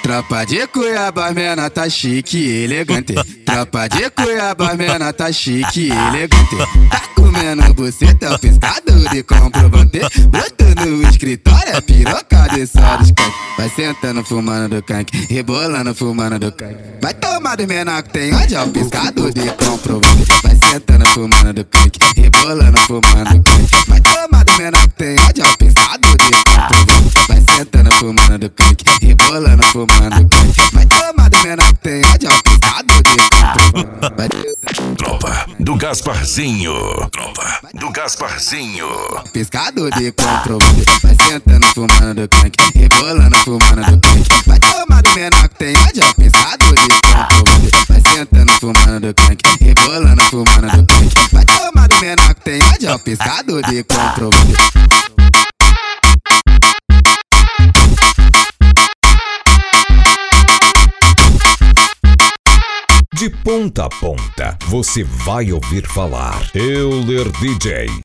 Tropa de Cuiabá, menina tá chique e elegante. Tropa de Cuiabá, menina tá chique e elegante. Tá comendo buceta, piscado de comprovante. Botando no escritório, piroca de só dos canques. Vai sentando, fumando do canque, rebolando, fumando do canque. Vai tomar do menor que tem onde é o piscado de comprovante. Vai sentando, fumando do canque, rebolando, fumando do canque. Vai tomar do menor que tem onde é o piscado de comprovante. Vai sentando, fumando do canque, rebolando, fumando do canque. Vai tomar do menor que tem onde é o piscado de comprovante. Tropa do Gasparzinho. Tropa do Gasparzinho. Piscado de comprovante. Vai sentando, fumando do canque, rebolando, fumando do canque. Vai tomar do menor que tem onde é o piscado de comprovante. Vai sentando, fumando do canque, rebolando, fumando do canque. Vai tomar do menor que tem onde é o piscado de comprovante. De ponta a ponta, você vai ouvir falar Euler DJ.